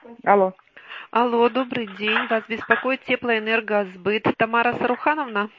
Алло. Алло, добрый день. Вас беспокоит теплоэнергосбыт. Тамара Сарухановна?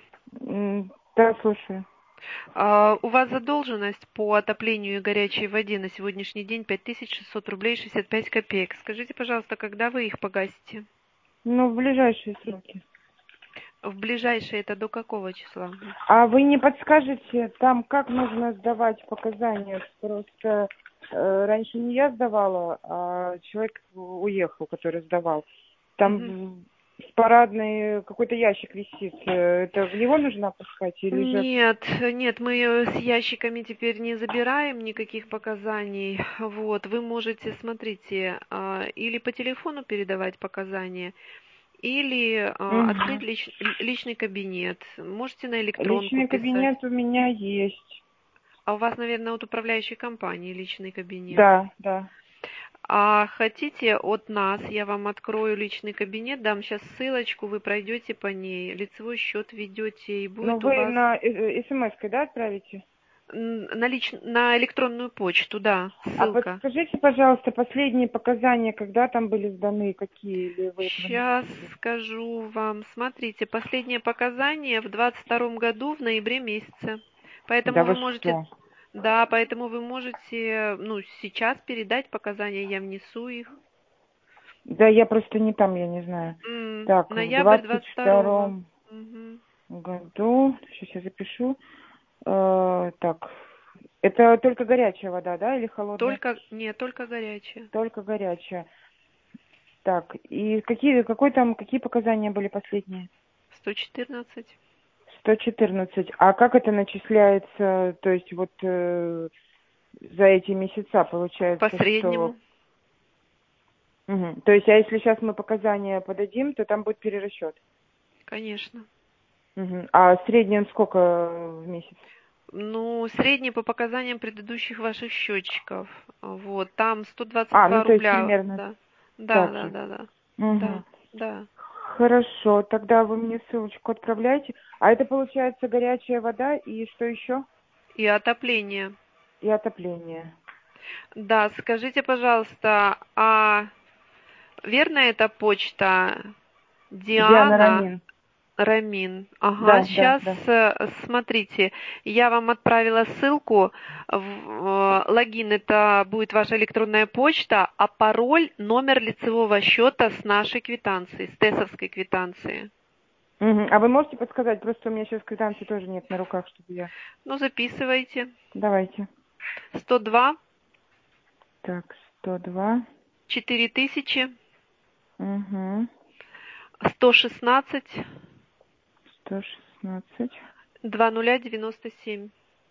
Да, слушаю. У вас задолженность по отоплению и горячей воде на сегодняшний день 5600 рублей 65 копеек. Скажите, пожалуйста, когда вы их погасите? Ну, в ближайшие сроки. В ближайшее это до какого числа? А вы не подскажете, там как нужно сдавать показания? Просто раньше не я сдавала, а человек уехал, который сдавал. Там Мгм. в парадной какой-то ящик висит. Это в него нужно опускать или же... Нет, нет, мы с ящиками теперь не забираем никаких показаний. Вот, вы можете, смотрите, или по телефону передавать показания, или открыть Мгм. личный кабинет. Можете на электронку Личный писать. кабинет у меня есть. А у вас, наверное, от управляющей компании личный кабинет. Да, да. А хотите от нас, я вам открою личный кабинет, дам сейчас ссылочку, вы пройдете по ней, лицевой счет введете, и Но будет у вы вас на смс-кой, да, отправите? на электронную почту, да, А ссылка. подскажите, пожалуйста, последние показания, когда там были сданы, какие, или вы этого не Сейчас знаете? скажу вам. Смотрите, последнее показание в 22 году в ноябре месяце. Да Поэтому вы вы можете, что? да, поэтому вы можете, ну, сейчас передать показания, я внесу их. Да я просто не там, я не знаю. Так, в Ноябрь двадцать 22-го. втором Мгм. году, сейчас я запишу. Так, это только горячая вода, да, или холодная? Не, только горячее. Только горячая. Так, и какие показания были последние? 114. 114. А как это начисляется, то есть вот за эти месяца По получается, что... среднему, Мгм. То есть, а если сейчас мы показания подадим, то там будет перерасчет. конечно. Мгм. А средний он сколько в месяц? Ну, средний по показаниям предыдущих ваших счетчиков. Вот, там А, 122 ну то есть рубля, примерно да. Да, так да, же. да, да. Да, Мгм. да. Хорошо, тогда вы мне ссылочку отправляйте. А это получается горячая вода и что еще? И отопление. И отопление. Да, скажите, пожалуйста, а верно это почта Диана Диана Рамин. Рамин? Ага, Да, да, сейчас да. смотрите, я вам отправила ссылку. Логин это будет ваша электронная почта, а пароль номер лицевого счета с нашей квитанции, с тесовской квитанции. Мгм. А вы можете подсказать? Просто у меня сейчас квитанции тоже нет на руках, чтобы я... Ну, записывайте. Давайте. 102 Так, 102. 4000 Угу. 116 116. 2097.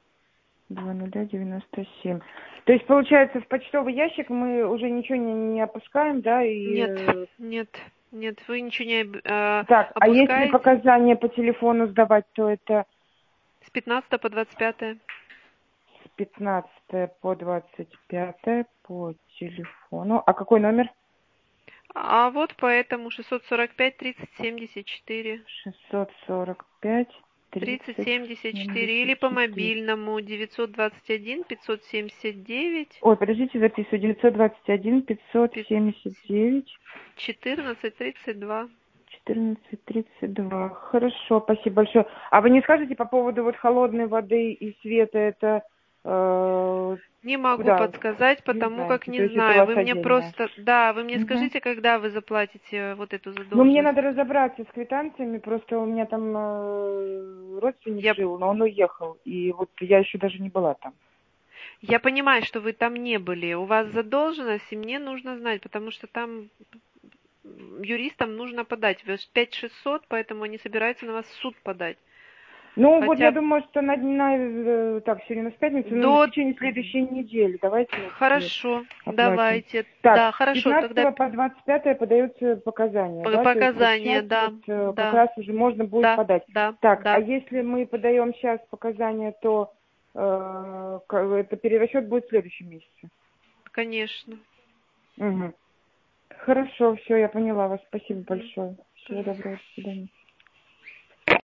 2097. То есть, получается, в почтовый ящик мы уже ничего не опускаем, да, и... Нет, нет, нет, вы ничего не Так, а если опускаете. показания по телефону сдавать, то это С 15 по 25. с 15 по 25 по телефону. А какой номер? А вот поэтому 645 30 74. 645 30 30 74 или по 74. мобильному 921 579 Ой, подождите, записываю. 921 579 14 32. 14:32. Хорошо, спасибо большое. А вы не скажете по поводу вот холодной воды и света, это Не могу куда? подсказать, Не потому как знаете, то не есть это у знаю. вас Вы мне отдельно. просто, да, вы мне Угу. скажите, когда вы заплатите вот эту Ну, мне задолженность. надо разобраться с квитанциями, просто у меня там родственник Я, жил, но он уехал, и вот я еще даже не была там. я понимаю, что вы там не были. У вас задолженность, и мне нужно знать, потому что там юристам нужно подать. Вы 5600, поэтому они собираются на вас в суд подать. Ну, вот я Хотя думаю, что так, сегодня у нас пятница, ну, в до... течение следующей недели. Давайте вот Хорошо, оплатим. давайте. Так, Да, с хорошо, тогда 15 по 25 подаются показания, да? То есть вот показания, сейчас да, вот как да, раз уже можно будет да, подать. да, Так, а да, если мы подаем сейчас показания, то это перерасчет будет в следующем месяце. конечно. Угу. Хорошо, все, я поняла вас. Спасибо Мгм. большое. Всего Пожалуйста. доброго, до свидания.